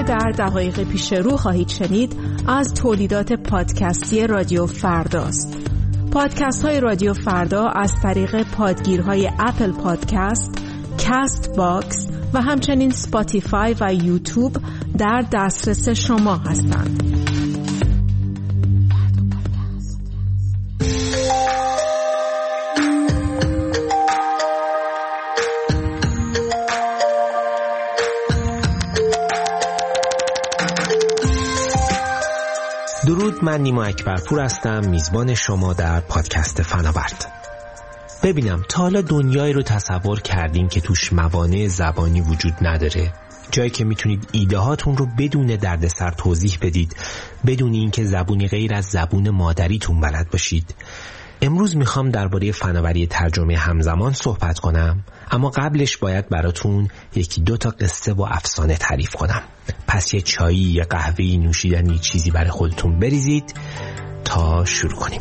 در دقایق پیش رو خواهید شنید از تولیدات پادکستی رادیو فرداست. پادکست های رادیو فردا از طریق پادگیرهای اپل پادکست، کست باکس و همچنین سپاتیفای و یوتیوب در دسترس شما هستند. درود، من نیما اکبرپور هستم، میزبان شما در پادکست فناورد. ببینم تا حالا دنیایی رو تصور کردین که توش موانع زبانی وجود نداره؟ جایی که میتونید ایده هاتون رو بدون دردسر توضیح بدید، بدون اینکه زبونی غیر از زبون مادریتون بلد باشید. امروز میخوام درباره فناوری ترجمه همزمان صحبت کنم، اما قبلش باید براتون یکی دو تا قصه و افسانه تعریف کنم. پس یه چایی، یه قهوه‌ای، نوشیدنی، چیزی برای خودتون بریزید تا شروع کنیم.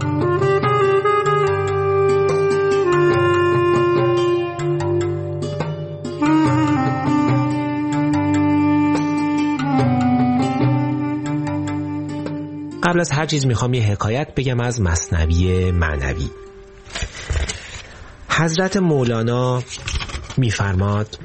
قبل از هر چیز میخوام یه حکایت بگم از مثنوی معنوی. حضرت مولانا میفرماد: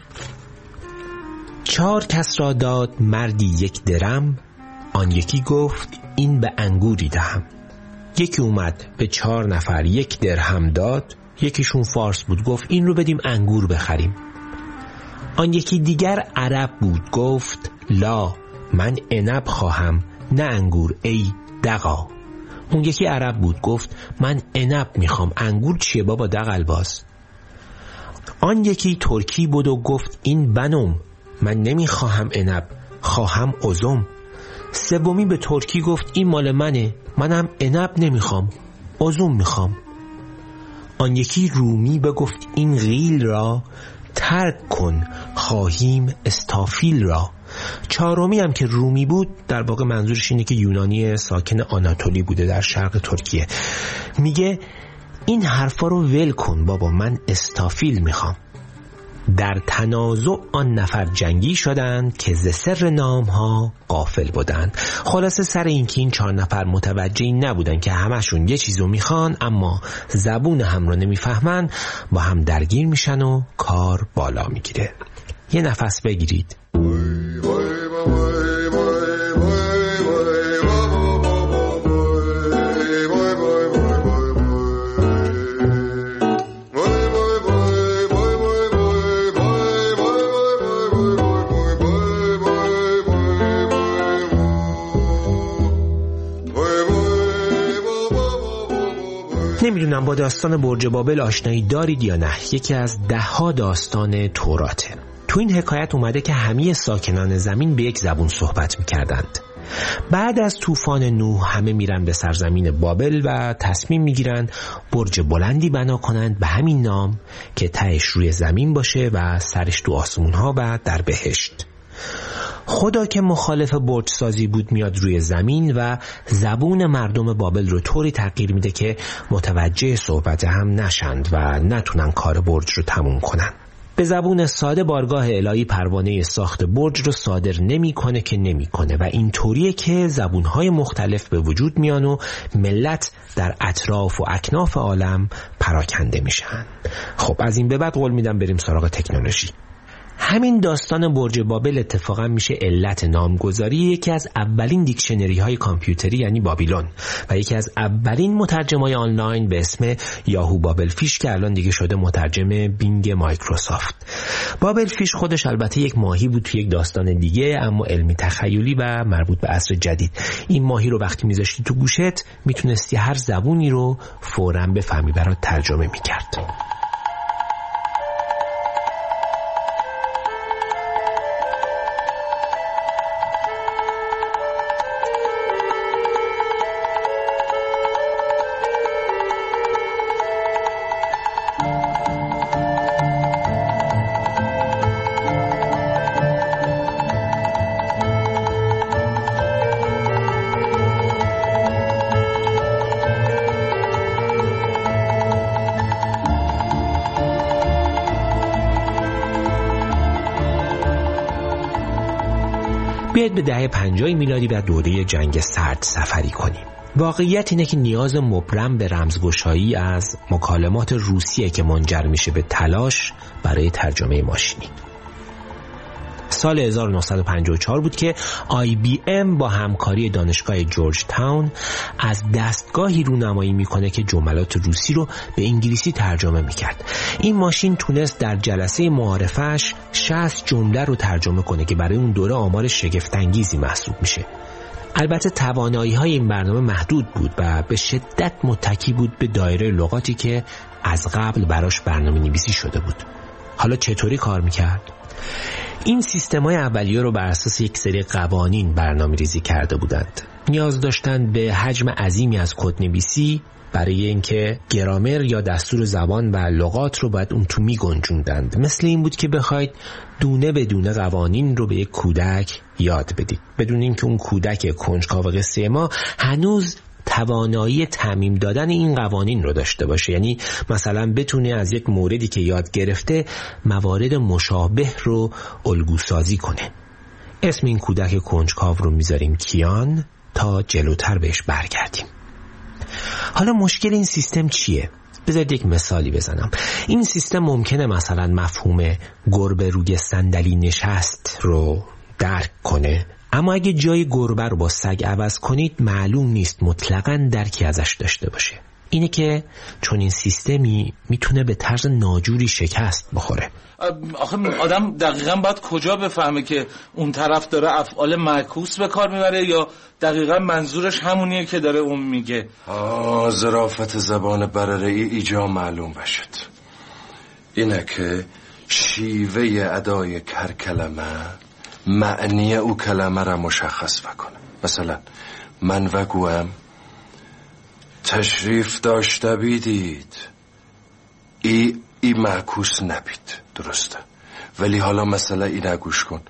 4 کس را داد مردی 1 درم، آن یکی گفت این به انگوری دهم. یکی اومد به 4 نفر 1 درهم داد، یکیشون فارس بود، گفت این رو بدیم انگور بخریم. آن یکی دیگر عرب بود، گفت لا، من عنب خواهم نه انگور ای دغا. اون یکی عرب بود، گفت من عنب میخوام، انگور چیه بابا دغل باز. آن یکی ترکی بود و گفت این بنم، من نمیخواهم عنب، خواهم ازم. سومی به ترکی گفت این مال منه، منم عنب نمیخوام، ازم میخوام. آن یکی رومی بگفت این غیل را ترک کن، خواهیم استافیل را. 4می هم که رومی بود، در واقع منظورش اینه که یونانی ساکن آناتولی بوده در شرق ترکیه، میگه این حرفا رو ول کن بابا، من استافیل میخوام. در تنازع آن نفر جنگی شدند که ز سر نام ها غافل بودند. خلاصه سر این که این 4 نفر متوجه نبودن که همشون یه چیزو میخوان اما زبون هم رو نمیفهمن، با هم درگیر میشن و کار بالا میگیره. یه نفس بگیرید. نمیدونم با داستان برج بابل آشنایی دارید یا نه. یکی از 10 داستان توراته. تو این حکایت اومده که همه ساکنان زمین به یک زبون صحبت میکردند. بعد از طوفان نوح همه میرن به سرزمین بابل و تصمیم میگیرن برج بلندی بنا کنند به همین نام که تهش روی زمین باشه و سرش تو آسمون ها و در بهشت. خدا که مخالف برج سازی بود میاد روی زمین و زبون مردم بابل رو طوری تغییر میده که متوجه صحبت هم نشند و نتونن کار برج رو تموم کنن. به زبون ساده بارگاه الهی پروانه ساخت برج رو صادر نمیکنه که نمیکنه و این طوریه که زبونهای مختلف به وجود میان و ملت در اطراف و اکناف عالم پراکنده میشن. خب از این به بعد قول میدم بریم سراغ تکنولوژی. همین داستان برج بابل اتفاقا میشه علت نامگذاری یکی از اولین دیکشنری های کامپیوتری یعنی بابیلون و یکی از اولین مترجمای آنلاین به اسم یاهو بابل فیش که الان دیگه شده مترجم بینگ مایکروسافت. بابل فیش خودش البته یک ماهی بود تو یک داستان دیگه، اما علمی تخیلی و مربوط به عصر جدید. این ماهی رو وقتی میذاشتی تو گوشت میتونستی هر زبونی رو فوراً بفهمی، برات ترجمه میکرد. بیاید به دهه 50 میلادی و دوره جنگ سرد سفری کنیم. واقعیت اینه که نیاز مبرم به رمزگشایی از مکالمات روسیه که منجر میشه به تلاش برای ترجمه ماشینی. سال 1954 بود که IBM با همکاری دانشگاه جورج تاون از دستگاهی رونمایی میکنه که جملات روسی رو به انگلیسی ترجمه میکرد. این ماشین تونست در جلسه معارفش 60 جمله رو ترجمه کنه که برای اون دوره آمار شگفت‌انگیزی محسوب میشه. البته توانایی‌های این برنامه محدود بود و به شدت متکی بود به دایره لغاتی که از قبل براش برنامه نویسی شده بود. حالا چطوری کار میکرد؟ این سیستم‌های اولیه رو بر اساس یک سری قوانین برنامه‌ریزی کرده بودند. نیاز داشتند به حجم عظیمی از کدنویسی برای اینکه گرامر یا دستور زبان و لغات رو باید اون تو می‌گنجوندند. مثل این بود که بخواید دونه به دونه قوانین رو به یک کودک یاد بدید، بدون اینکه اون کودک کنجکاو قصه ما هنوز توانایی تعمیم دادن این قوانین رو داشته باشه. یعنی مثلا بتونه از یک موردی که یاد گرفته موارد مشابه رو الگوسازی کنه. اسم این کودک کنجکاو رو میذاریم کیان تا جلوتر بهش برگردیم. حالا مشکل این سیستم چیه؟ بذارید یک مثالی بزنم. این سیستم ممکنه مثلا مفهوم گربه روی صندلی نشست رو درک کنه، اما اگه جای گربه رو با سگ عوض کنید معلوم نیست مطلقاً درکی ازش داشته باشه. اینه که چون این سیستمی میتونه به طرز ناجوری شکست بخوره. آخه آدم دقیقاً باید کجا بفهمه که اون طرف داره افعال معکوس به کار میبره یا دقیقاً منظورش همونیه که داره اون میگه؟ ظرافت زبان برره‌ای ایجا معلوم بشد. اینه که شیوه ادای هر کلمه معنی او کلمه را مشخص بکنه. مثلا من وگویم تشریف داشته بیدید، ای معکوس نبید، درسته؟ ولی حالا مثلا این گوش کن،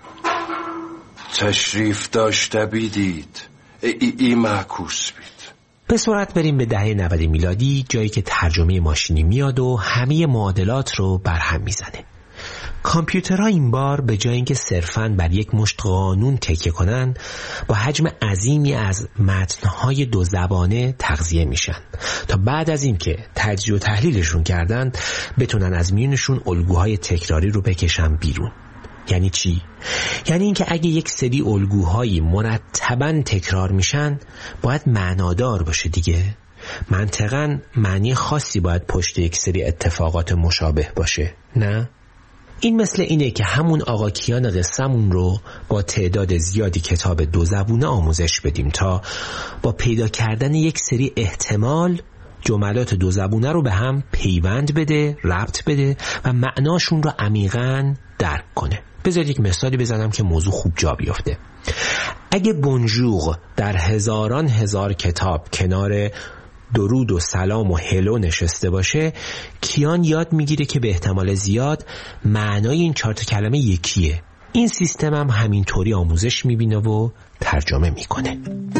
تشریف داشته بیدید، ای معکوس بید. به سرعت بریم به دهه 90 میلادی، جایی که ترجمه ماشینی میاد و همه معادلات رو برهم میزنه. کامپیوترها این بار به جای اینکه صرفاً بر یک مشت قانون تکیه کنن، با حجم عظیمی از متن‌های دو زبانه تغذیه میشن تا بعد از اینکه تجزیه و تحلیلشون کردن بتونن از میونشون الگوهای تکراری رو بکشن بیرون. یعنی چی؟ یعنی اینکه اگه یک سری الگوهایی مرتباً تکرار میشن باید معنادار باشه دیگه. منطقاً معنی خاصی باید پشت یک سری اتفاقات مشابه باشه، نه؟ این مثل اینه که همون آقا کیان قصه‌مون رو با تعداد زیادی کتاب دو زبونه آموزش بدیم تا با پیدا کردن یک سری احتمال جملات دو زبونه رو به هم پیوند بده، ربط بده و معناشون رو عمیقاً درک کنه. بذارید یک مثالی بزنم که موضوع خوب جا بیفته. اگه بونژور در هزاران هزار کتاب کنار درود و سلام و هلو نشسته باشه، کیان یاد میگیره که به احتمال زیاد معنای این 4 کلمه یکیه. این سیستم هم همینطوری آموزش میبینه و ترجمه میکنه.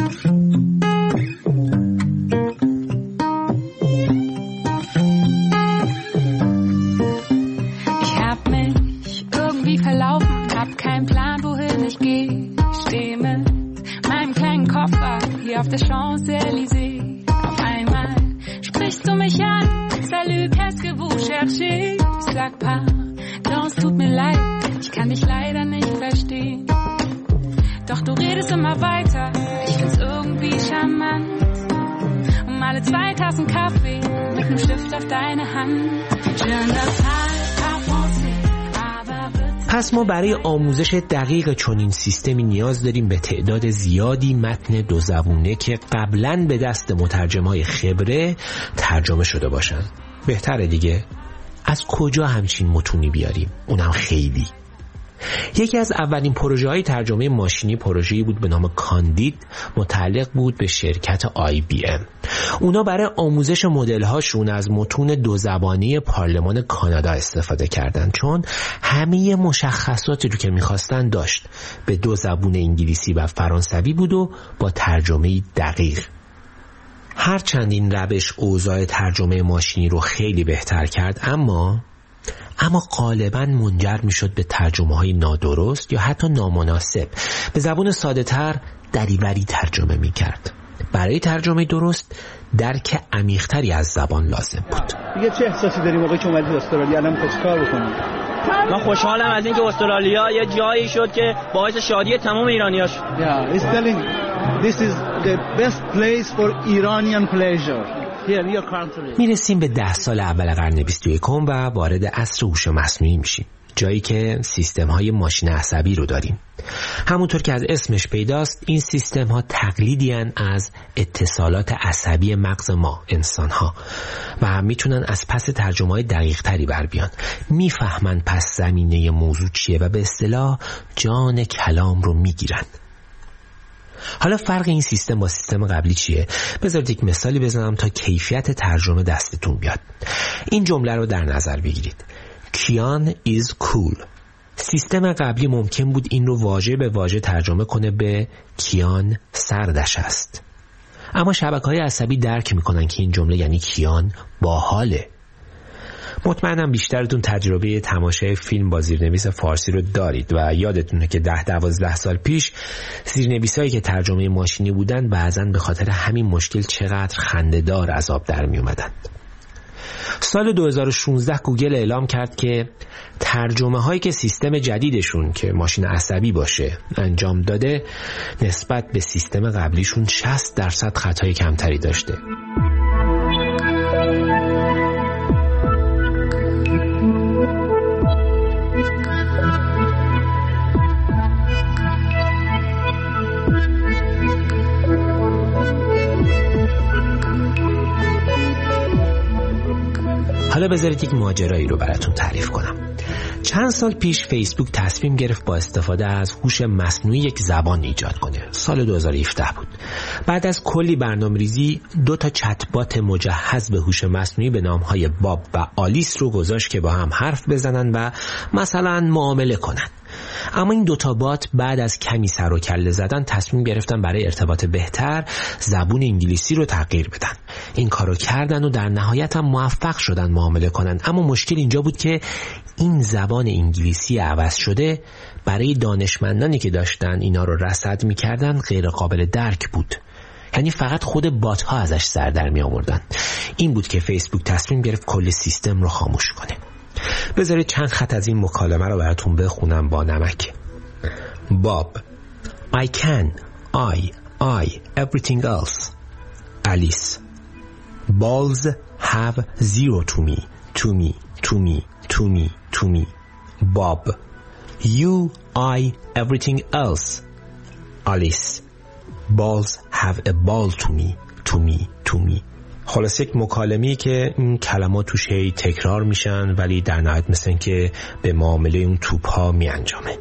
Ich hab mich irgendwie verlaufen, hab keinen Plan, wohin ich gehe. Steh mit meinem kleinen Koffer hier auf der Champs-Élysées. Sprichst du mich an? Salut, qu'est-ce que vous cherchez? Ich sag pardon, es tut mir leid, ich kann dich leider nicht verstehen. Doch du redest immer weiter, ich find's irgendwie charmant. Alle 2 Tassen Kaffee mit nem Stift auf deine Hand. Schön, das پس ما برای آموزش دقیق چنین سیستمی نیاز داریم به تعداد زیادی متن دو زبونه که قبلاً به دست مترجمای خبره ترجمه شده باشن. بهتره دیگه. از کجا همچین متونی بیاریم؟ اونم خیلی. یکی از اولین پروژه‌های ترجمه ماشینی پروژه‌ای بود به نام کاندید، متعلق بود به شرکت IBM. اونا برای آموزش مدل‌هاشون از متون دو زبانه پارلمان کانادا استفاده کردن، چون همه مشخصاتی رو که می‌خواستن داشت، به دو زبون انگلیسی و فرانسوی بود و با ترجمه دقیق. هرچند این روش اوضاع ترجمه ماشینی رو خیلی بهتر کرد، اما اما غالباً منجر میشد به ترجمه‌های نادرست یا حتی نامناسب. به زبان ساده‌تر دریوری ترجمه میکرد. برای ترجمه درست درک عمیق‌تری از زبان لازم بود. دیگه چه احساسی داری موقعی که اومدی استرالیا؟ الان می‌خوای کار بکنی؟ من خوشحالم از اینکه استرالیا یه جایی شد که باعث شادی تمام ایرانی‌ها شد. Yeah, it's telling this is the best place for Iranian pleasure. Here in your country. میرسیم به 10 سال اول قرن 21 و وارد عصر هوش مصنوعی میشیم. جایی که سیستم‌های ماشین عصبی رو داریم. همونطور که از اسمش پیداست، این سیستم‌ها تقلیدی هستند از اتصالات عصبی مغز ما انسان‌ها و میتونن از پس ترجمه‌های دقیق‌تری بر بیان. میفهمن پس زمینه موضوع چیه و به اصطلاح جان کلام رو میگیرن. حالا فرق این سیستم با سیستم قبلی چیه؟ بذارید یک مثالی بزنم تا کیفیت ترجمه دستتون بیاد. این جمله رو در نظر بگیرید. کیان is cool. سیستم قبلی ممکن بود این رو واژه به واژه ترجمه کنه به کیان سردش است. اما شبکه‌های عصبی درک میکنن که این جمله یعنی کیان باحاله. مطمئنم بیشترتون تجربه تماشای فیلم با زیرنویس فارسی رو دارید و یادتونه که 10-12 سال پیش زیرنویسایی که ترجمه ماشینی بودن بعضاً به خاطر همین مشکل چقدر خنده‌دار از آب در می اومدن. سال 2016 گوگل اعلام کرد که ترجمه هایی که سیستم جدیدشون که ماشین عصبی باشه انجام داده نسبت به سیستم قبلیشون 60% خطای کمتری داشته. حالا بذارید یک ماجرایی رو براتون تعریف کنم. چند سال پیش فیسبوک تصمیم گرفت با استفاده از هوش مصنوعی یک زبان ایجاد کنه. سال 2017 بود. بعد از کلی برنامه‌ریزی 2 چت بات مجهز به هوش مصنوعی به نام‌های باب و آلیس رو گذاشت که با هم حرف بزنن و مثلا معامله کنن. اما این 2 بات بعد از کمی سر و کله زدن تصمیم گرفتن برای ارتباط بهتر زبون انگلیسی رو تغییر بدن. این کارو کردن و در نهایت هم موفق شدن معامله کنن. اما مشکل اینجا بود که این زبان انگلیسی عوض شده برای دانشمندانی که داشتن اینا رو رصد می‌کردن غیر قابل درک بود. یعنی فقط خود بات ها ازش سر در می آوردن. این بود که فیسبوک تصمیم گرفت کل سیستم رو خاموش کنه. بذارید چند خط از این مکالمه رو براتون بخونم با نمک. باب: I can, I, everything else. Alice: Balls have zero to me, to me, to me, to me, to me. Bob: You, I, everything else. Alice: Balls have a ball to me, to me, to me. خلاص یک مکالمه‌ای که این کلمات توش هی تکرار میشن ولی در نهایت مثل که به معامله اون توپ ها می انجامه.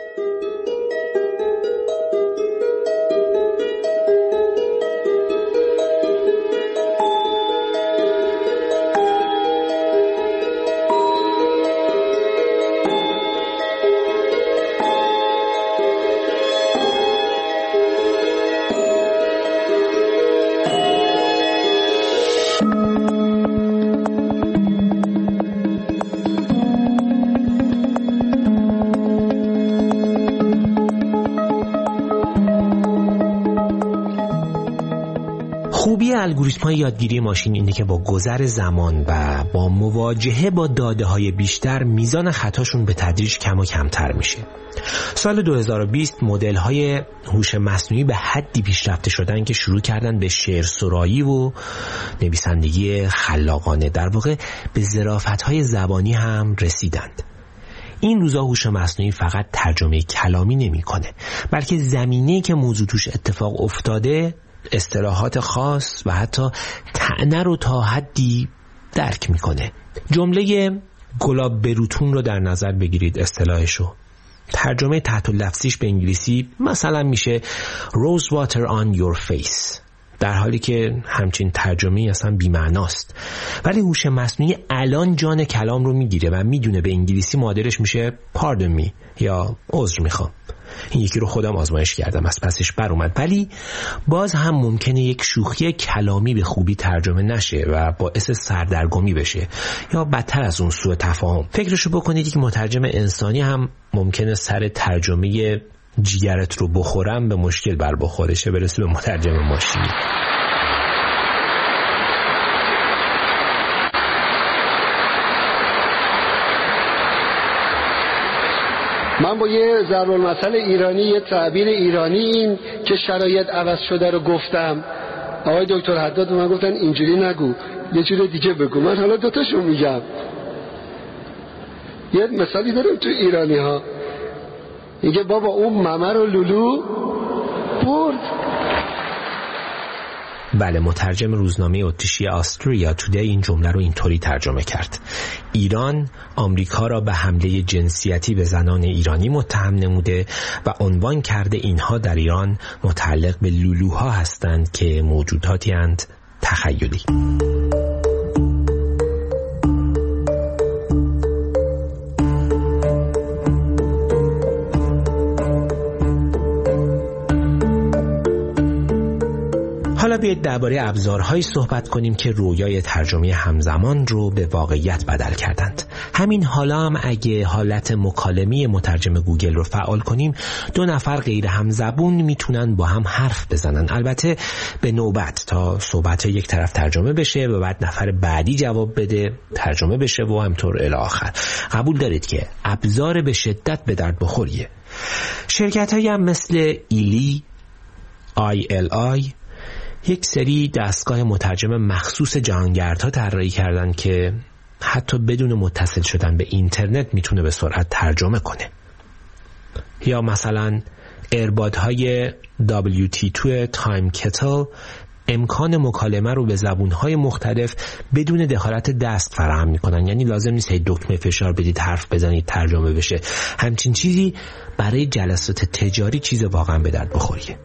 خوبی الگوریتم‌های یادگیری ماشین اینه که با گذر زمان و با مواجهه با داده‌های بیشتر میزان خطاشون به تدریج کم و کمتر میشه. سال 2020 مدل‌های هوش مصنوعی به حدی پیشرفته شدن که شروع کردن به شعرسرایی و نویسندگی خلاقانه، در واقع به ظرافت‌های زبانی هم رسیدند. این روزا هوش مصنوعی فقط ترجمه کلامی نمی‌کنه، بلکه زمینه‌ای که موضوع توش اتفاق افتاده اصطلاحات خاص و حتی طعنه رو تا حدی درک میکنه. جمله گلاب بروتون رو در نظر بگیرید. اصطلاحشو ترجمه تحت لفظیش به انگلیسی مثلا میشه Rose water on your face. در حالی که همچین ترجمه‌ای اصلا بی‌معناست. ولی هوش مصنوعی الان جان کلام رو میگیره و میدونه به انگلیسی معادلش میشه pardon me یا عذر میخوام. این یکی رو خودم آزمایش کردم، از پسش بر اومد. ولی باز هم ممکنه یک شوخی کلامی به خوبی ترجمه نشه و باعث سردرگمی بشه یا بدتر از اون سوء تفاهم. فکرشو بکنید که مترجم انسانی هم ممکنه سر ترجمه جیگرت رو بخورم به مشکل بر بخوره، چه برسه به مترجم ماشینی. من با یه ضرب المثل ایرانی، یه تعبیر ایرانی این که شرایط عوض شده رو گفتم. آقای دکتر حداد من گفتن اینجوری نگو، یه جور دیگه بگو. من حالا دوتاشو میگم. یه مثالی دارم تو ایرانی ها، میگه بابا اون ممه رو لولو برد. بله، مترجم روزنامه اتریشی آستریا تودی این جمله رو اینطوری ترجمه کرد: ایران آمریکا را به حمله جنسیتی به زنان ایرانی متهم نموده و عنوان کرده اینها در ایران متعلق به لولوها هستند که موجوداتی اند تخیلی. حالا بیایید درباره ابزارهایی صحبت کنیم که رویای ترجمه همزمان رو به واقعیت بدل کردند. همین حالا هم اگه حالت مکالمه مترجم گوگل رو فعال کنیم، 2 نفر غیر همزبون میتونن با هم حرف بزنن، البته به نوبت، تا صحبت یک طرف ترجمه بشه و بعد نفر بعدی جواب بده، ترجمه بشه و همطور الی آخر. قبول دارید که ابزار به شدت به درد بخوریه. شرکت‌هایی هم مثل ایلی، ILI یک سری دستگاه مترجم مخصوص جهانگردها طراحی کردن که حتی بدون متصل شدن به اینترنت میتونه به سرعت ترجمه کنه. یا مثلا ایربادهای WT2 تایم کتل امکان مکالمه رو به زبونهای مختلف بدون دخالت دست فراهم میکنن، یعنی لازم نیست دکمه فشار بدید حرف بزنید ترجمه بشه. همچین چیزی برای جلسات تجاری چیز واقعا به درد بخوریه.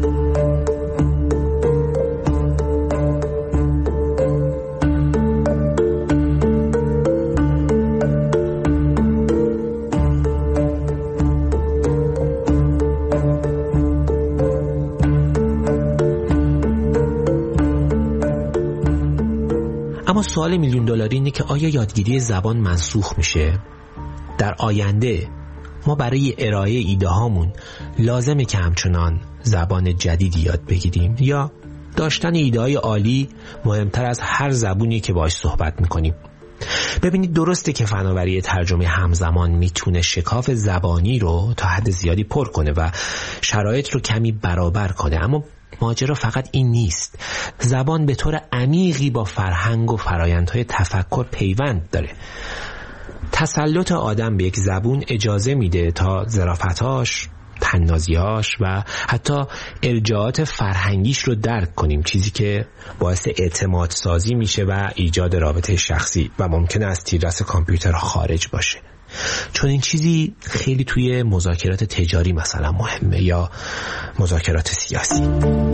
اما سوال میلیون دلاری اینه که آیا یادگیری زبان منسوخ میشه؟ در آینده ما برای ارائه ایده هامون لازمه که همچنان زبان جدیدی یاد بگیریم یا داشتن ایده های عالی مهمتر از هر زبونی که باهاش صحبت میکنیم؟ ببینید، درسته که فناوری ترجمه همزمان میتونه شکاف زبانی رو تا حد زیادی پر کنه و شرایط رو کمی برابر کنه، اما ماجرا فقط این نیست. زبان به طور عمیقی با فرهنگ و فرایندهای تفکر پیوند داره. تسلط آدم به یک زبون اجازه میده تا ظرافتاش، طنازی‌هاش و حتی ارجاعات فرهنگیش رو درک کنیم، چیزی که باعث اعتماد سازی میشه و ایجاد رابطه شخصی و ممکنه از تیررس کامپیوتر خارج باشه. چون این چیزی خیلی توی مذاکرات تجاری مثلا مهمه یا مذاکرات سیاسی.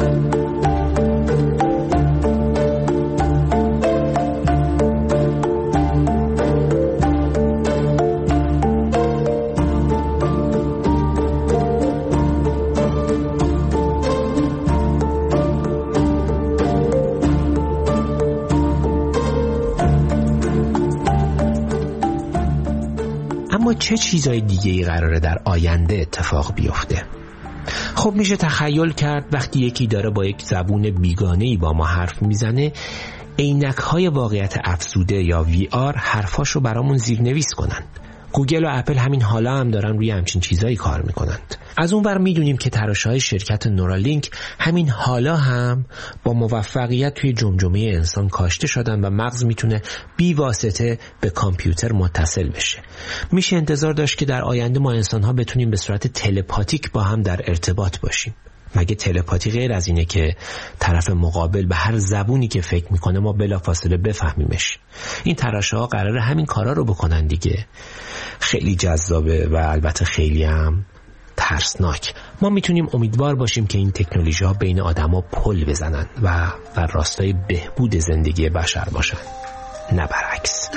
اما چه چیزای دیگه‌ای قراره در آینده اتفاق بیفته؟ خب میشه تخیل کرد وقتی یکی داره با یک زبون بیگانه‌ای با ما حرف میزنه، عینک‌های واقعیت افزوده یا VR حرفاش رو برامون زیرنویس کنن. گوگل و اپل همین حالا هم دارن روی همچین چیزایی کار میکنند. از اون ور میدونیم که تراشه‌های شرکت نورالینک همین حالا هم با موفقیت توی جمجمه انسان کاشته شدن و مغز میتونه بی واسطه به کامپیوتر متصل بشه. میشه انتظار داشت که در آینده ما انسان‌ها بتونیم به صورت تلپاتیک با هم در ارتباط باشیم. مگه تلپاتی غیر از اینه که طرف مقابل به هر زبونی که فکر میکنه ما بلافاصله بفهمیمش؟ این تراشه‌ها قراره همین کارا رو بکنن دیگه. خیلی جذابه و البته خیلی هم ترسناک. ما میتونیم امیدوار باشیم که این تکنولوژی‌ها بین آدما پل بزنن و در راستای بهبود زندگی بشر باشن، نه برعکس.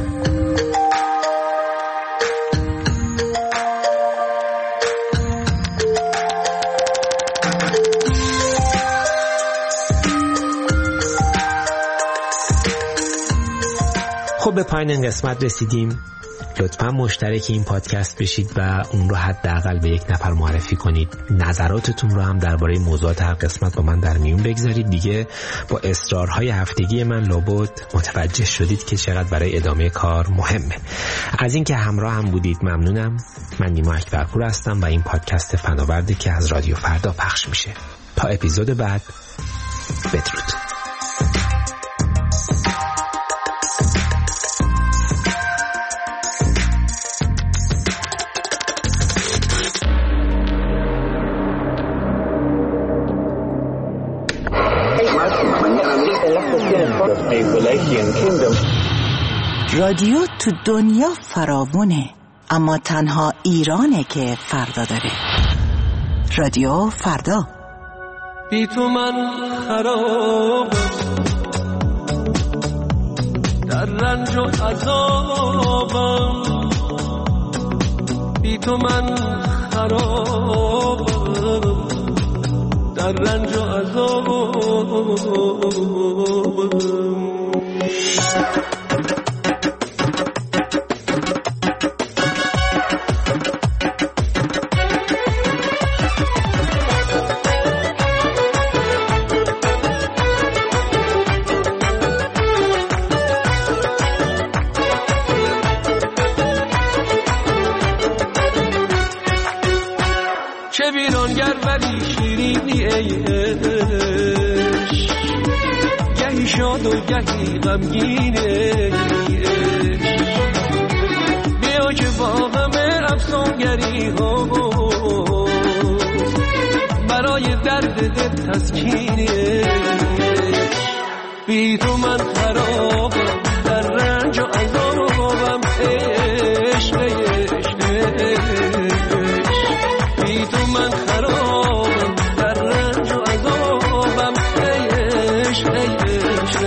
خب به پایان این قسمت رسیدیم. لطفاً مشترک این پادکست بشید و اون رو حداقل به یک نفر معرفی کنید. نظراتتون رو هم درباره موضوعات هر قسمت با من در میون بگذارید. دیگه با اصرارهای هفتگی من لابد متوجه شدید که چقدر برای ادامه کار مهمه. از اینکه همراه هم بودید ممنونم. من نیما اکبرپور هستم و این پادکست فناورده که از رادیو فردا پخش میشه. تا اپیزود بعد، بدرود. رادیو تو دنیا فراوونه، اما تنها ایرانه که فردا داره. رادیو فردا. بی تو من خرابم، در رنج و عذابم. بی تو من خرابم، در رنج و عذابم. چه ویرانگر ولی شیرینی ای عشق، گهی شاد و گهی غمگین ای عشق. بیا که با همه افسانگری ها برای درد دل تسکین ای عشق. بی تو من خرابم، در رنج و عذابم ای عشق ای عشق. بی تو من خرابم، در رنج و عذابم ای عشق ای عشق.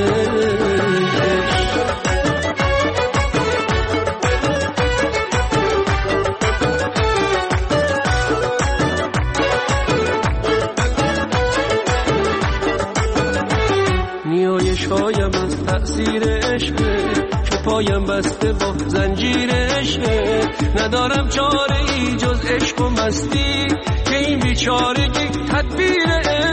نیایش‌هایم از تأثیر عشقه، چو پایم بسته با زنجیر عشقه. ندارم چاره ای جز عشق و مستی، که این بیچارگی تدبیر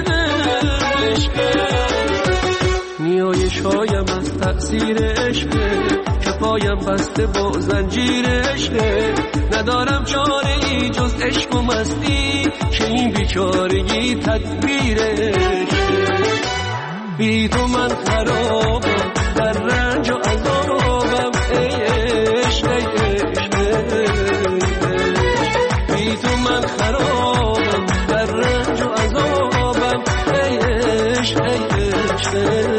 عشقه. نیایش‌هایم از تأثیر عشقه، چو پایم بسته با زنجیر عشقه. ندارم چاره ای جز عشق و مستی، که این بیچارگی تدبیر عشقه. بی تو من خرابم، در رنج و عذابم ای عشق ای عشق. بی تو من خرابم، در رنج و عذابم ای عشق ای عشق.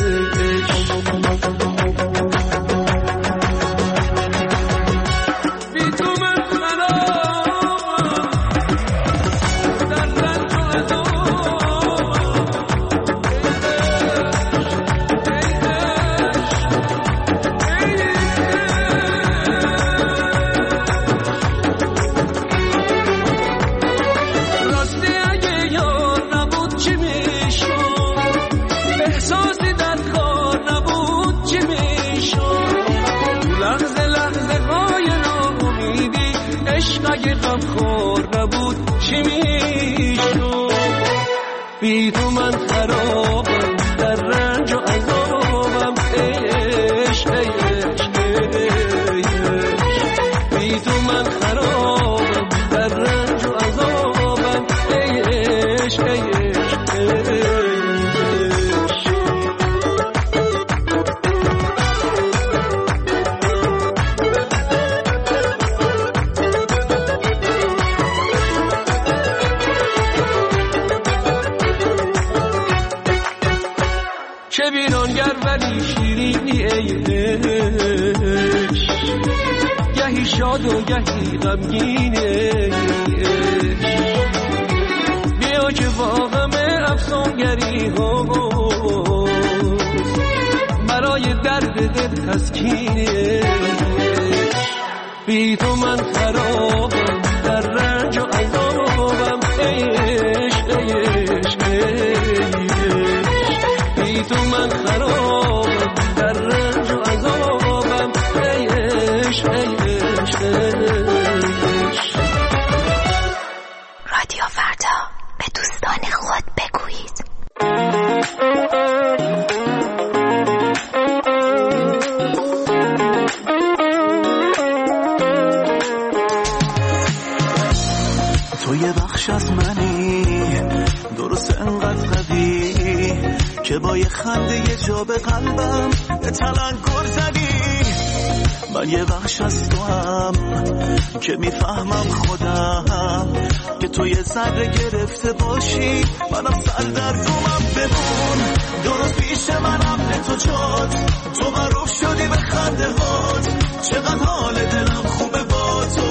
بی تو من خرابم، در رنج و عذابم ای عشق ای عشق. بی تو من خرابم، در رنج و عذابم ای عشق ای عشق. چه ویرانگر ولی شیرینی ای عشق، گهی شاد و گهی غمگینه. بیا که واقعا افسانگری ها برای درد دل تسکینه. بی تو من خرابم در رنج و عذابم، ای عشق ای عشق بی تو من خرابم در رنج و عذابم، ای عشق ای عشق. رادیو فردا، به دوستان خود بگویید. تو یه بخش از منی، درست انقدر قوی که با یه خنده یه جا به قلبم یه تلنگر زدی. من یه بخش از تو هم که میفهمم خودم که تو یه ذره گرفته باشی، منم سردرگمم. بمون درست پیش منم، به تو جات تو معروف شدی به خنده هات. چقدر حال دلم خوبه با تو،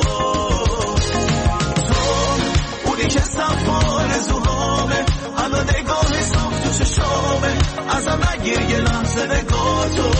اونی که سفار زوهامه، الان نگاه صاف تو چشامه، ازم نگیر یه لحظه نگاه تو.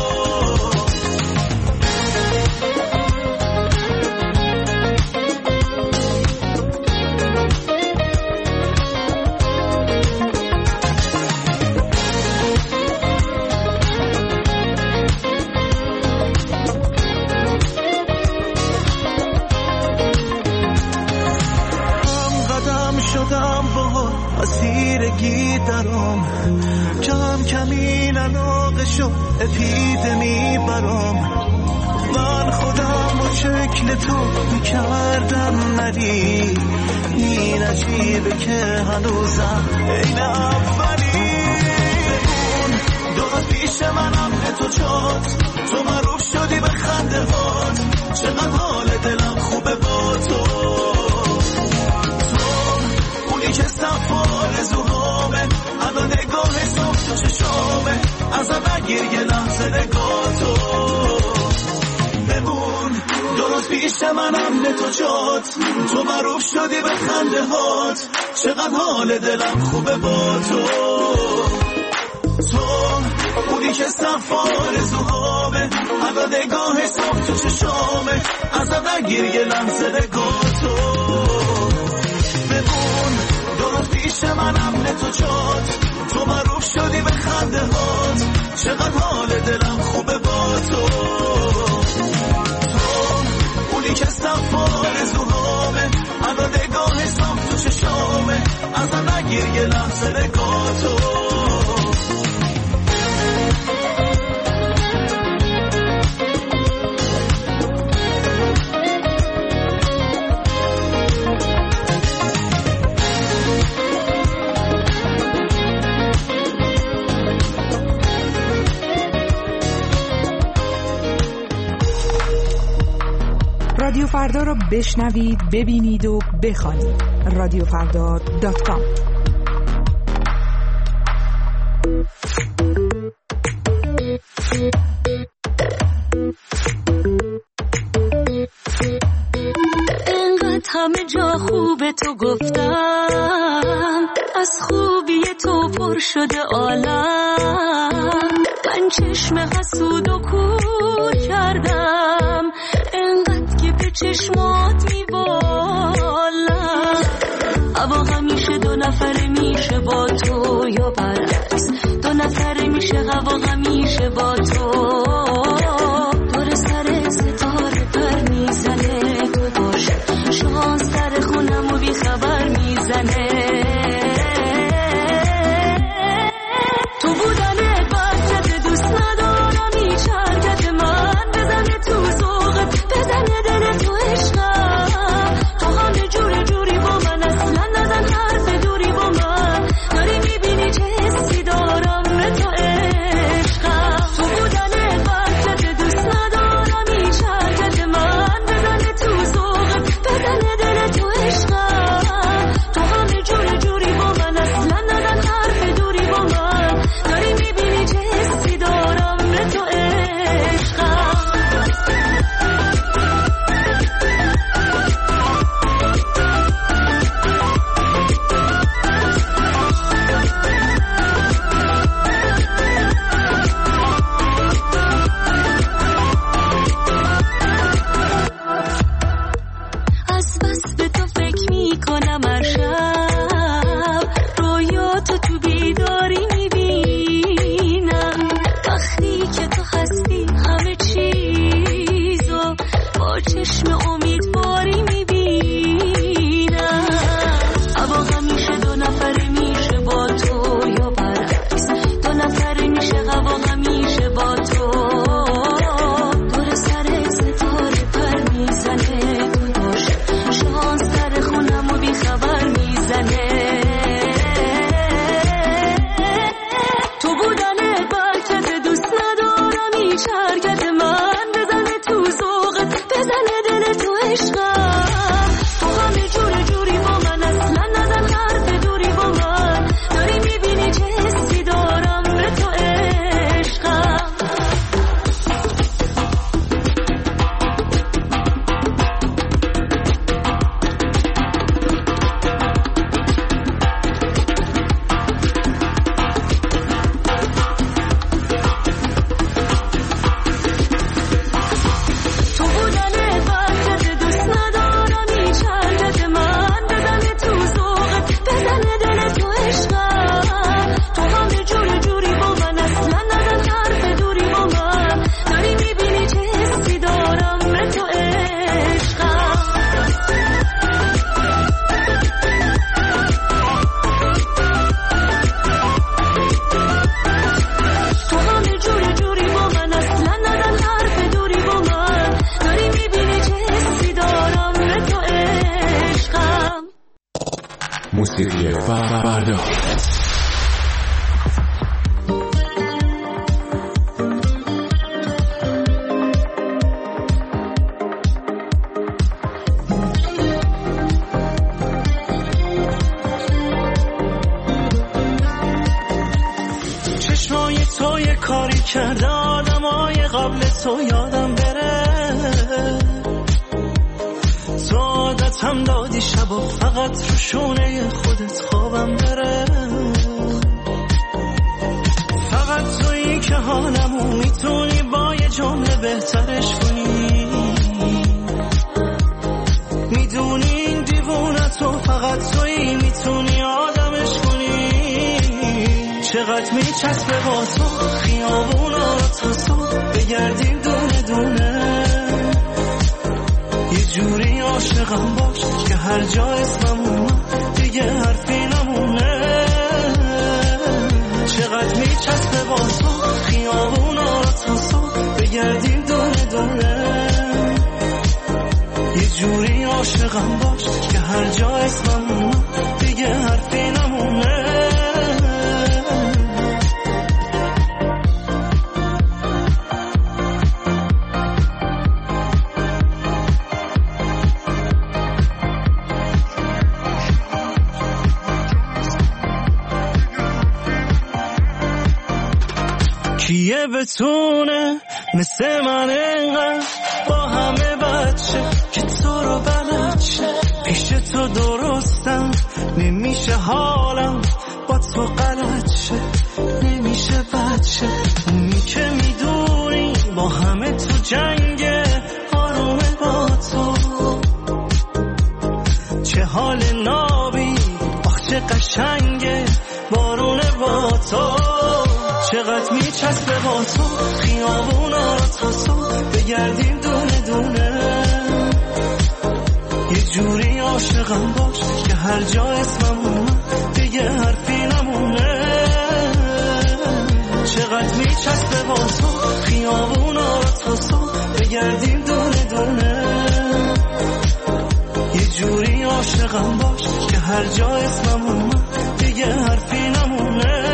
اسیرگی درام، کم کمی نناقشو اپیدمی برام. من خودم و شکل تو کردم ندی، این عجیبه که هنوزم این اولی. بمون درست پیش منم، به تو جات تو معروف شدی به خنده هات. چقدر حال دلم خوبه با تو، که سفار زوهامه، الان نگاه صاف تو چشامه، ازم نگیر یه لحظه نگاه تو. بمون درست پیش منم، به تو جات تو معروف شدی به خنده هات. چقدر حال دلم خوبه با تو، اونی که سفار زوهامه، الان نگاه صاف تو چشامه، ازم نگیر یه لحظه نگاه تو. بمون درست پیش منم، به تو جات تو معروف شدی به خنده هات. چقدر حال دلم خوبه با تو، اونی که سفار زوهامه، الان نگاه صاف تو چشامه، ازم نگیر یه لحظه نگاه تو. رادیو فردا را بشنوید، ببینید و بخوانید. radiofrda.com. انقدر همه جا خوبه تو گفتم، از خوبی تو پر شده عالم. من چشم حسود و کور کردم، انقدر که به چشمات میبالم. هوا همیشه دو نفره میشه با تو، یا برعکس دو نفره میشه هوا همیشه با تو. دور سر ستاره پر میزنه، تو باشه شانس سر خونم و بی خبر میزنه. تو بودن بچت دوست ندارم، هیچ حرکت من بزنه تو ذوقت، بزنه دل تو عشقم. تو همه جوری با من، اصلا نزن حرف دوری با من. داری میبینی چه حسی دارم به تو عشقم. تو بودن چشم امیدواری میبینم. هوا همیشه دو نفره میشه با تو یا برعکس، دو نفره میشه هوا همیشه با تو. دور سر ستاره پر میزنه، باشه شانس در خونم و بیخبر میزنه. تو بودن بلکت دوست ندارم، هیچ حرکت من بزنه تو ذوقت، بزنه دل تو عشقم. تو همه جوری با من، اصلا نزن حرف دوری با من. داری میبینی چه حسی دارم به تو عشقم. تو بودن بلکت دوست ندارم، هیچ حرکت من بزنه تو ذوقت، بزنه دل تو عشقم. تو همه جوری با من، اصلا نزن حرف دوری با من. داری میبینی چه حسی دارم به تو عشقم. تو همه جوری با من، اصلا نزن حرف دوری با من. داری میبینی چه حسی دارم به تو عشقم. موسیقی فردا. چشمای تو یه کاری کرده آدمای قبل تو یادم بره. تو عادتم دادی شبا فقط رو شونه خودت خوابم بره. فقط تویی که حالمو میتونی با یه جمله بهترش کنی. میدونی این دیوونتو فقط تویی میتونی آدمش کنی. چقدر میچسبه با تو خیابونا رو تا صبح بگردیم دونه دونه. یه جوری عاشقم باش که هر جا اسمم اومد دیگه حرفی نمونه. چقدر میچسبه با تو خیابونا رو تا صبح بگردیم دونه دونه. یه جوری عاشقم باش که هر جا اسمم اومد دیگه حرفی نمونه. کیه بتونه مثل من اینقدر با همه بچه که تو رو بلد شه. پیش تو درستم نمیشه حالم با تو غلط شه. نمیشه بچه اونی که میدونی با همه تو جنگه. آرومه با تو چه حال نابی آخ چه قشنگه بارونه با تو. چقدر میچسبه با تو خیابونا رو تا صبح بگردیم دونه دونه. یه جوری عاشقم باش که هر جا اسمم اومد دیگه حرفی نمونه. چقدر میچسبه با تو خیابونا رو تا صبح بگردیم دونه دونه. یه جوری عاشقم باش که هر جا اسمم اومد دیگه حرفی نمونه.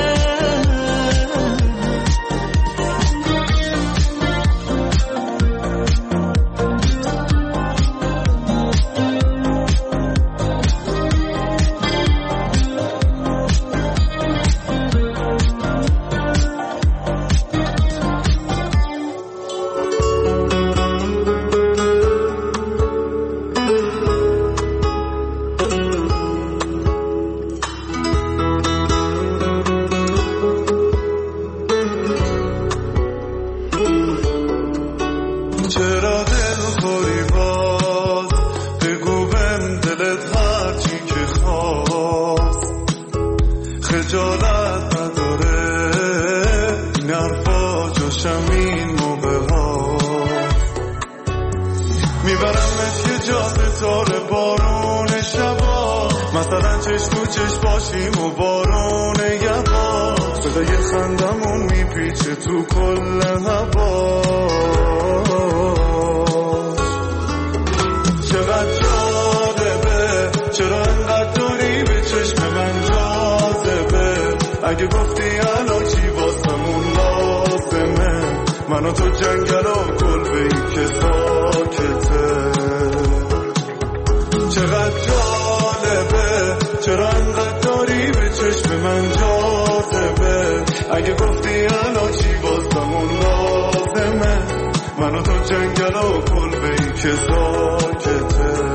میبرمت یه جاده تار بارون شبا، مثلا چش تو چش باشیم و بارون یبا، صدای خندمون میپیچه تو کل هوا. چقدر جالبه، چرا انقدر داری به چشم من جاذبه، اگه گفتی الان چی واسمون لازمه، من و تو جنگل و کلبه‌ای که ساکته. چقدر جالبه، چرا انقدر داری به چشم من جاذبه، اگه گفتی الان چی واسمون لازمه، من و تو جنگل و کلبه‌ای که ساکته.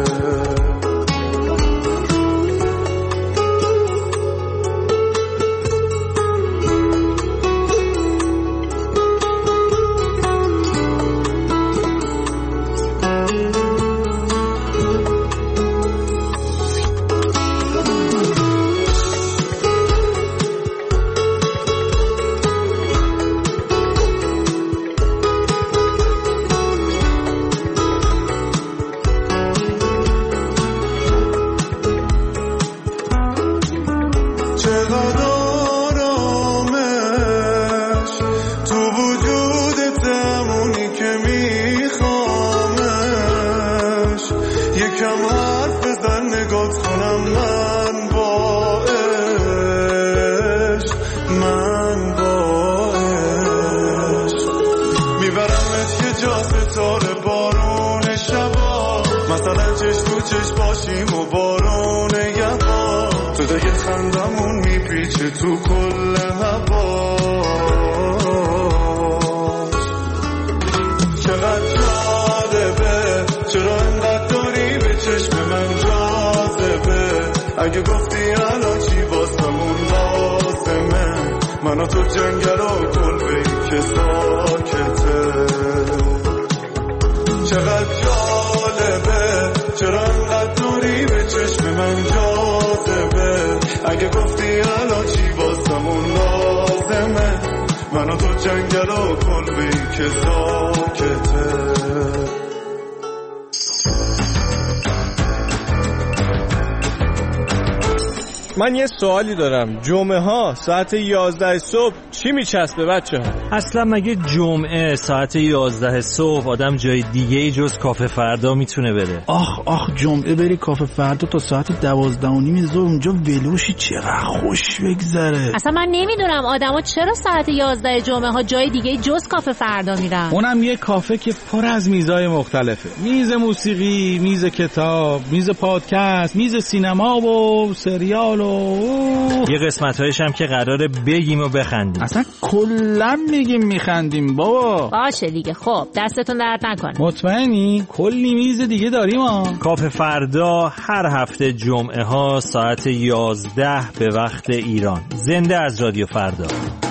تو کل هوا. چقدر جالبه، چرا انقدر داری به چشم من جاذبه، اگه گفتی الان چی واسمون لازمه، من و تو جنگل و کلبه‌ای که ساکته. چقدر جالبه، چرا انقدر داری به چشم من جاذبه، اگه گفتی الان چی واسمون لازمه، من و تو جنگل و کلبه‌ای که ساکته. من یه سوالی دارم، جمعه ها ساعت 11 صبح چی میچسبه بچه ها؟ اصلا مگه جمعه ساعت 11 صبح آدم جای دیگه جز کافه فردا میتونه بره؟ آخ جمعه بری کافه فردا تا ساعت 12:30 ظهر اونجا ولوشی، چقدر خوش بگذره. اصلا من نمیدونم آدما چرا ساعت 11 جمعه ها جای دیگه جز کافه فردا میرن. اونم یه کافه که پر از میزای مختلفه، میز موسیقی، میز کتاب، میز پادکست، میز سینما و سریال یه قسمت‌هایش هم که قراره بگیم و بخندیم. اصلا کلا میگیم میخندیم بابا. باشه دیگه، خب دستتون درد نکنه. مطمئنی؟ کلی میز دیگه داریم ها. کافه فردا هر هفته جمعه ها ساعت 11 به وقت ایران. زنده از رادیو فردا.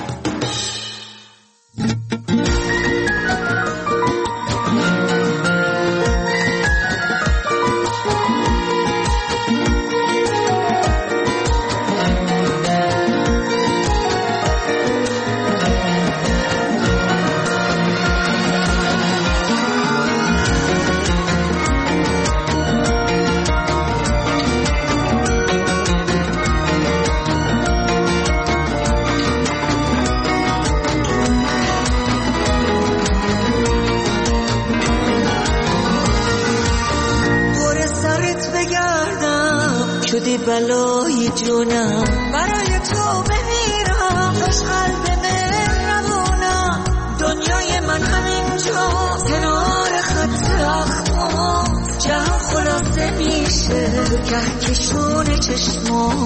بلای جونم برای تو بمیرم، خوش قلب مهربونم، دنیای من همینجا کنار خط اخمام، جهان خلاصه میشه کهکشون چشمات،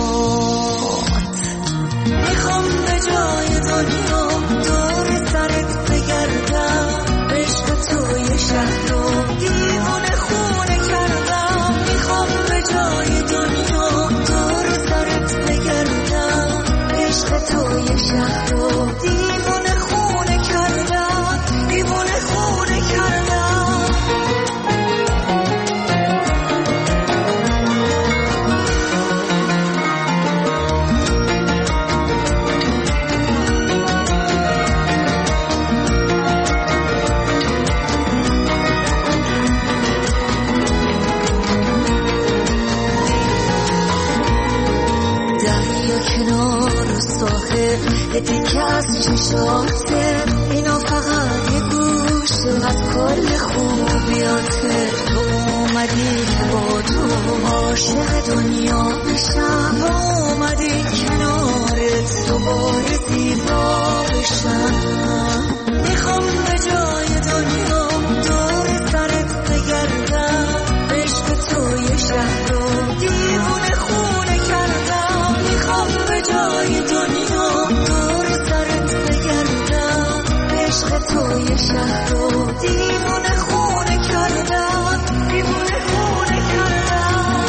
میخوام به جای دنیا دور سرت بگردم، عشق توی شهر رو دیوانه خونه کردم، میخوام به جای دنیا دور سرت بگردم، عشق توی شهر رو دیوانه خونه کردم، دیوانه خونه کردم. عاطف اینا فقط یه گوشه از کل خوبیاته. تو اومدی با تو عاشق دنیا بشم، اومدی کنارت دوباره زیبا بشم. میخوام به جای دنیا دور سرت بگردم، عشق تو یه شهر رو دیوونه خونه کردم. میخوام به جای دنیا دور سرت بگردم، عشق تو یه شهر رو دیوونه خونه کردم، دیوونه خونه کردم.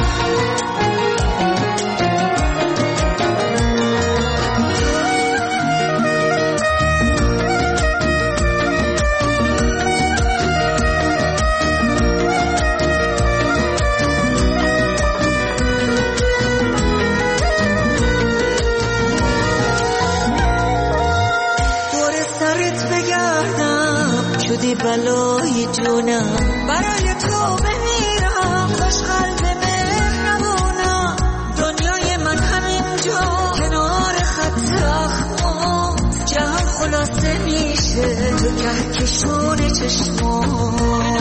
بلای جونم برای تو بمیرم، خوش قلب مهربونم. دنیای من همینجا کنار خط اخمام، جهان خلاصه میشه تو کهکشون چشمام.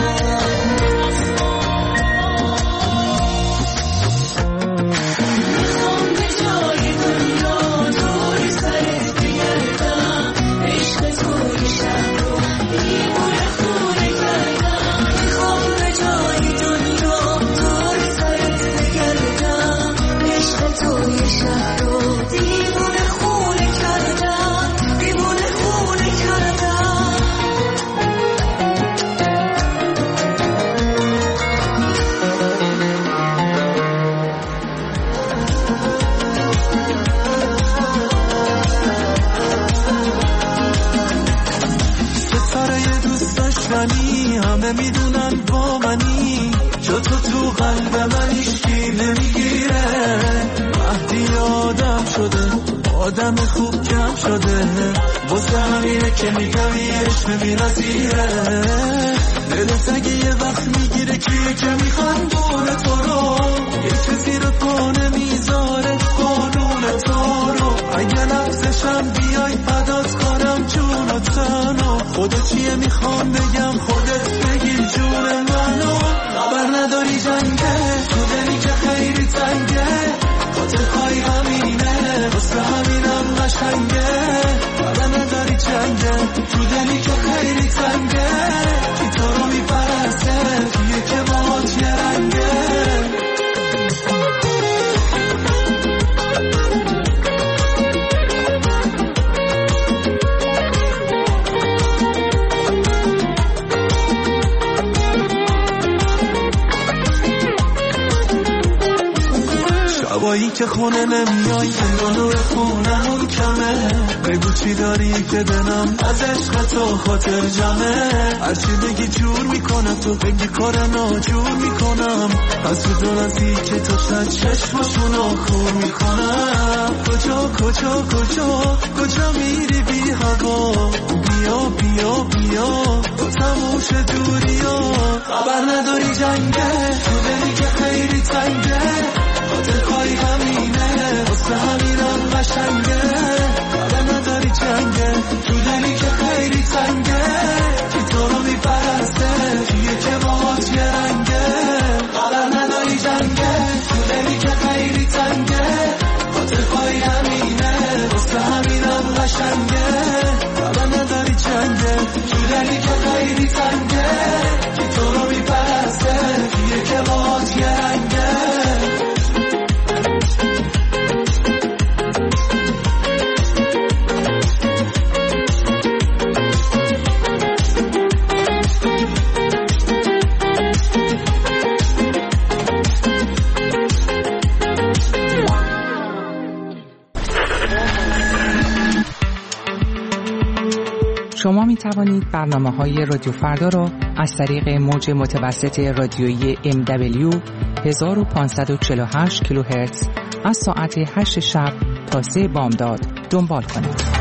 همه میدونن با منی، جا تو قلب من هیچکی نمیگیره. مهدی آدم شده، آدم خوب کم شده، واسه همینه که میگم یه عشق بی‌نظیره. دلت اگه یه وقت میگیره کیه که میخندونه تو رو، یه چیزی رو پا نمیذاره قانون تو رو. اگه لحظشم بیای فدات کنم جون و تنو، خودت چیه میخوام بگم خودت بگیر جون منو. خبر نداری جنگه تو دلی که خیلی تنگه، خاطر پای همینه واسه همینم قشنگه. خبر نداری جنگه تو دلی که خیلی تنگه، کی تو رو میپرسته کیه که باهات یه رنگه. شبایی که خونه نمیای انگانو خونمون کمه، بگو چی داری که دلم از عشق تو خاطر جمعه. هرچی بگی جور میکنم، تو بگی کار ناجور میکنم، از تو دو نزدیک تو شد چشمشونو خور میکنم. کجا کجا کجا کجا میری بی هوا، بیا بیا بیا تو تموش دوری ها. خبر نداری جنگه تو دلی که خیلی تنگه، خاطر پای همینه واسه همینم قشنگه. خبر نداری جنگه تو دلی که خیلی تنگه، کی تو رو میپرسته کیه که باهات یه رنگه. خبر نداری جنگه تو دلی که خیلی تنگه، خاطر پای همینه واسه همینم قشنگه. خبر نداری جنگه تو دلی که خیلی تنگه، کی تو رو میپرسته کیه که باهات یه رنگه. شما می توانید برنامه‌های رادیو فردا را از طریق موج متوسط رادیویی MW 1548 کیلوهرتز از ساعت 8 شب تا 3 بامداد دنبال کنید.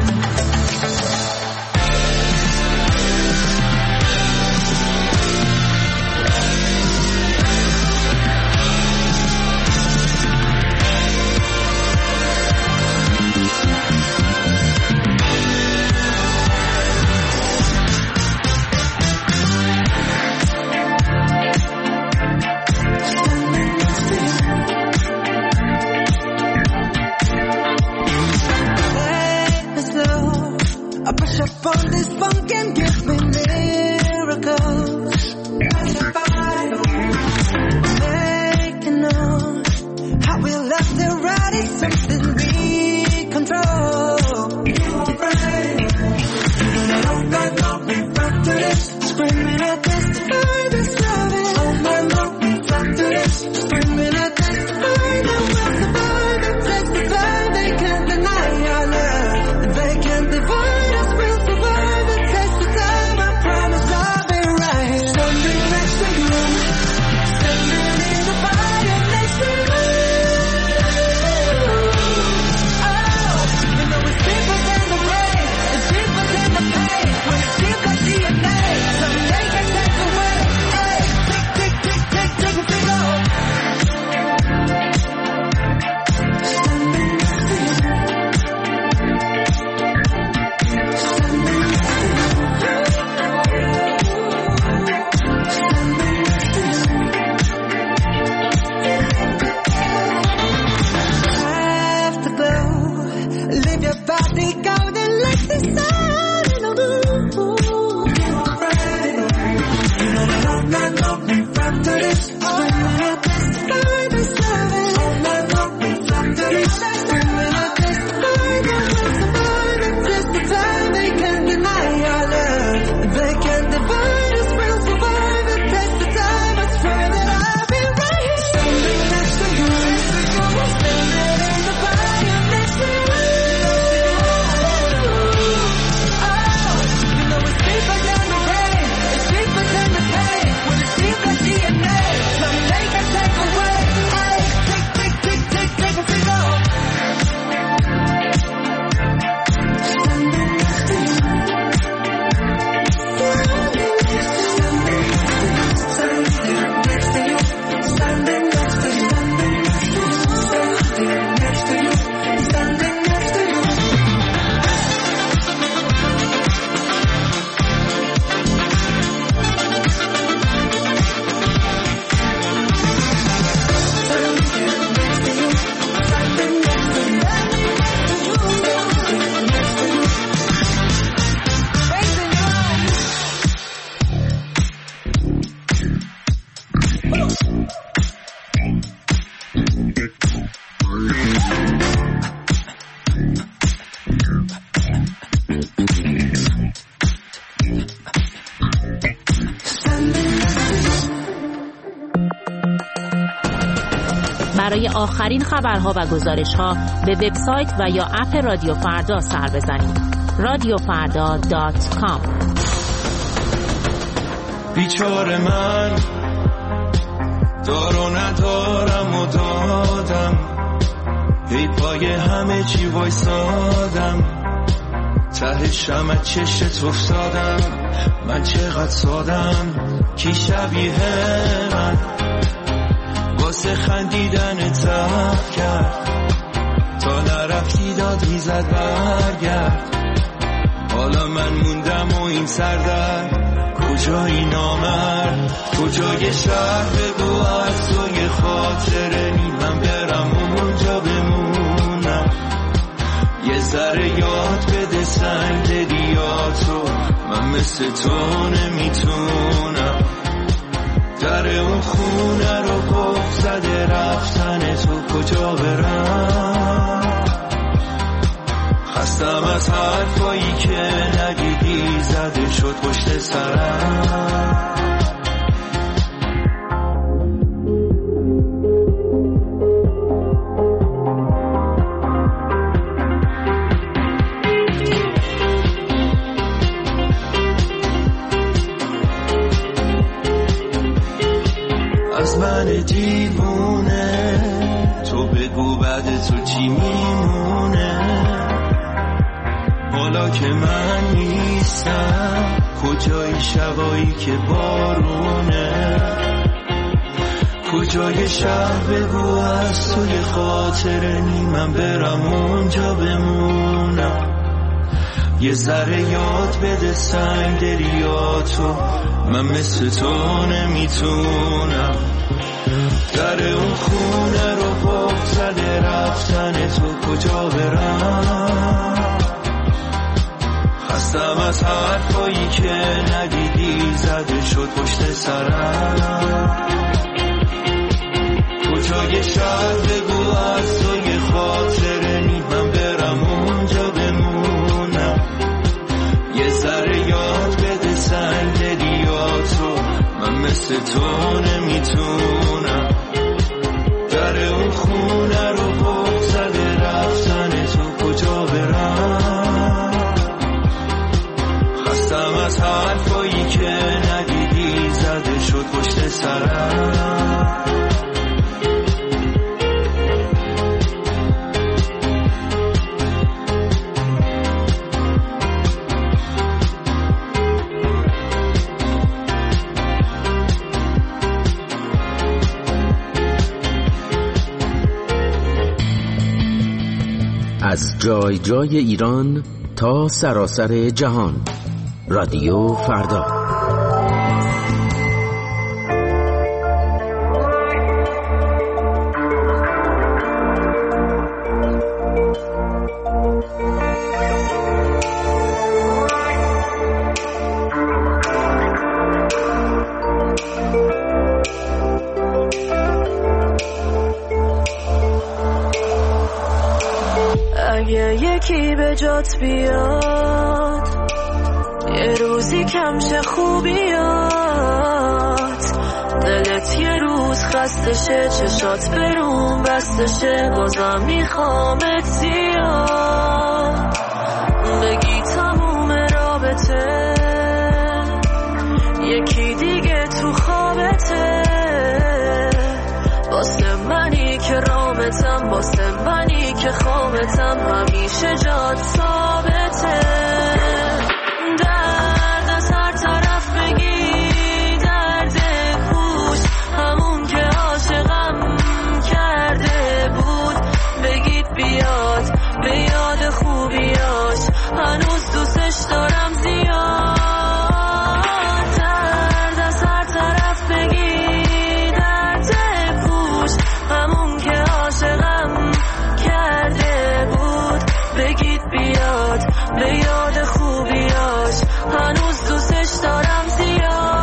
برای آخرین خبرها و گزارشها به وبسایت و یا اپ رادیو فردا سر بزنید. radiofarda.com. بیچاره من دار و ندارم و دادم، ای پای همه چی وایسادم، ته شمع چشت افتادم، من چقدر سادم، کی شبیه من واسه خندیدن تف کرد، تا نرفتی داد میزد برگرد، حالا من موندم و این سردر کجایی نامرد، کجای شهر بگو از توی خاطره من برم و اونجا بمونم، یه ذره یاد بده سنگ دلیاتو، من مثل تو نمیتونم، در اون خونه رو گفت زده رفتن تو کجا برم، خستم از حرفایی که ندیدی زده شد پشت سرم. از من دیوونه تو بگو بعد تو چی میمونه، حالا که من نیستم کجای شبایی که بارونه، کجای شهر بگو از توی خاطره من برم اونجا بمونم، یه ذره یاد بده سنگ دلیاتو، من مثل تو نمیتونم، در اون خونه رو گفت زده رفتن تو کجا برم، خستم از حرفایی که ندیدی زده شد پشت سرم، کجای شهر بگو از توی خاطره من برم اونجا بمونم، یه ذره یاد بده سنگ دلیاتو، من مثل تو نمیتونم، در اون خونه رو گفت زده رفتن تو کجا برم، خستم از حرفایی که ندیدی زده شد پشت سرم. از جای جای ایران تا سراسر جهان، رادیو فردا. یکی به جات بیاد، یه روزی کمشه خوبیات، دلت یه روز خستشه، چشات برون بستشه، بازم میخوامت زیاد، بگی تموم رابطه یکی دیگه تو خوابته، واسه منی که رامتم، واسه منی که خوابتم، همیشه جات ثابته. درد از هر طرف بگی، درد کوش همون که عاشقم کرده بود، بگید بیاد به یاد خوبیاش، هنوز دوستش دارم زیاد. درد از هر طرف بگی، درد کوش همون که عاشقم کرده بود، بگید بیاد به یاد خوبیاش، هنوز دوستش دارم زیاد.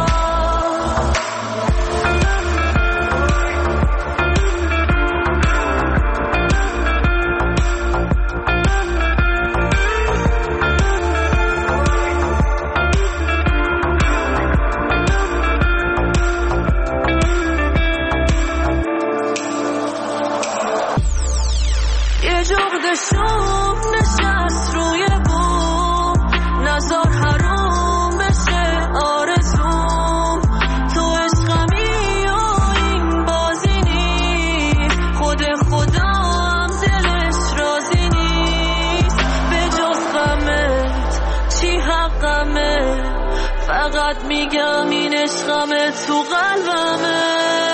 یه جغد شوم نشست روی بوم، نزار حروم بشه آرزوم، تو عشقمی و این بازی نیست، خود خودم دلش راضی نیست، به جز غمت چی حقمه، فقط میگم این عشقمه تو قلبمه.